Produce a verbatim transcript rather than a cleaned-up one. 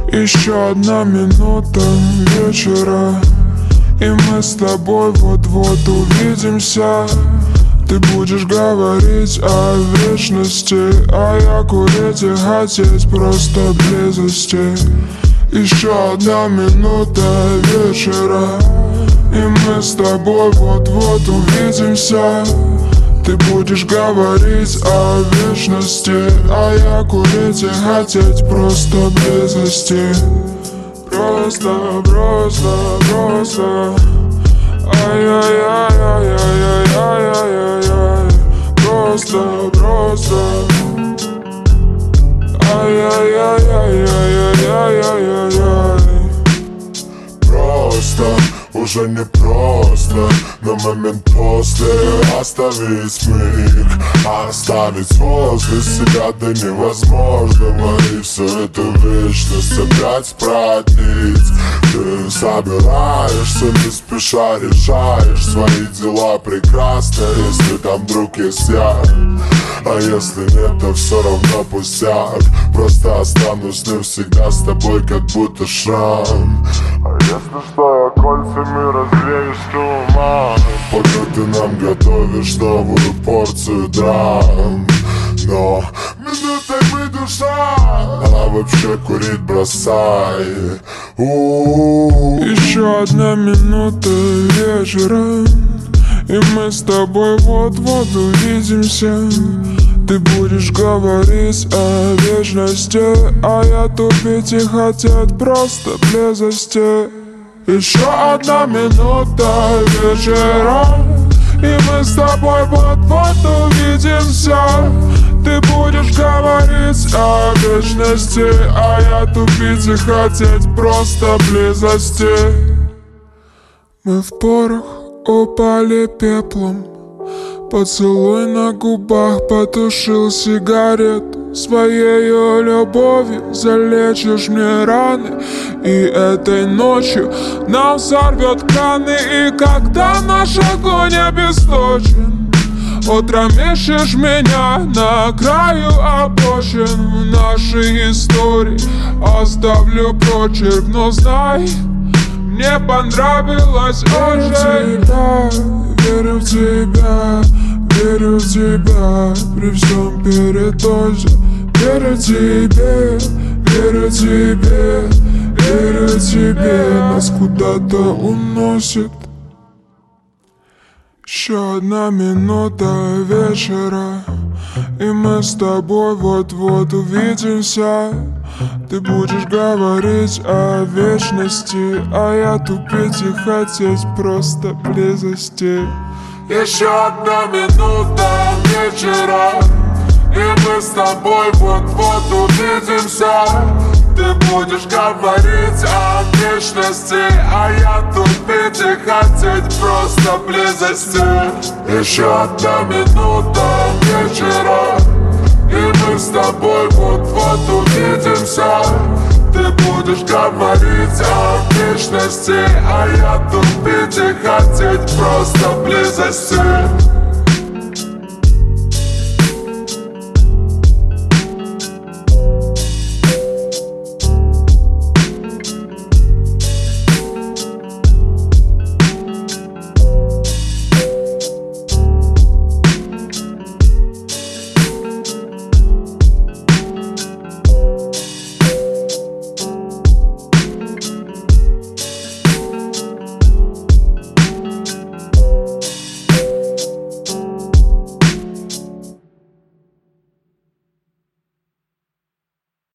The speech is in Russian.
Еще одна минута вечера, и мы с тобой вот-вот увидимся. Ты будешь говорить о вечности, а я курить и хотеть просто близости. Еще одна минута вечера, и мы с тобой вот-вот увидимся. Ты будешь говорить о вечности, а я курить и хотеть просто близости. Просто, просто, просто. Ай-яй-яй-яй-яй-яй-яй-яй. Просто, просто. Ай-яй-яй-яй-яй-яй-яй-яй. Просто, уже не просто, на момент после оставить миг, оставить возле себя до невозможного, и всю эту вечность опять продлить. Ты собираешься не спеша, решаешь свои дела прекрасно, если там вдруг есть я. А если нет, то все равно пустяк, просто останусь навсегда с тобой, как будто шрам. А если что, я кольцами развею туман, пока ты нам готовишь новую порцию драм. Но минутой мы душа, а вообще курить бросай. У-у-у. Еще одна минута вечера, и мы с тобой вот-вот увидимся. Ты будешь говорить о вечности, а я тупить и хотеть просто близости. Еще одна минута вечера, и мы с тобой вот-вот увидимся. Ты будешь говорить о вечности, а я тупить и хотеть просто близости. Мы в порох упали пеплом, поцелуй на губах потушил сигарету. Своею любовью залечишь мне раны, и этой ночью нам сорвет краны. И когда наш огонь обесточен, утром ищешь меня на краю обочин нашей истории. Оставлю прочерк, но знай, мне понравилось очень. Верю в тебя, верю в тебя при всем передозе. Верю тебе, верю тебе, верю тебе. Нас куда-то уносит. Еще одна минута вечера, и мы с тобой вот-вот увидимся. Ты будешь говорить о вечности, а я тупить и хотеть просто близости. Еще одна минута вечера, и мы с тобой вот-вот увидимся. Ты будешь говорить о вечности, а я тупить и хотеть просто близости. Еще одна минута вечера, и мы с тобой вот-вот увидимся. Ты будешь говорить о вечности, а я тупить и хотеть просто близости.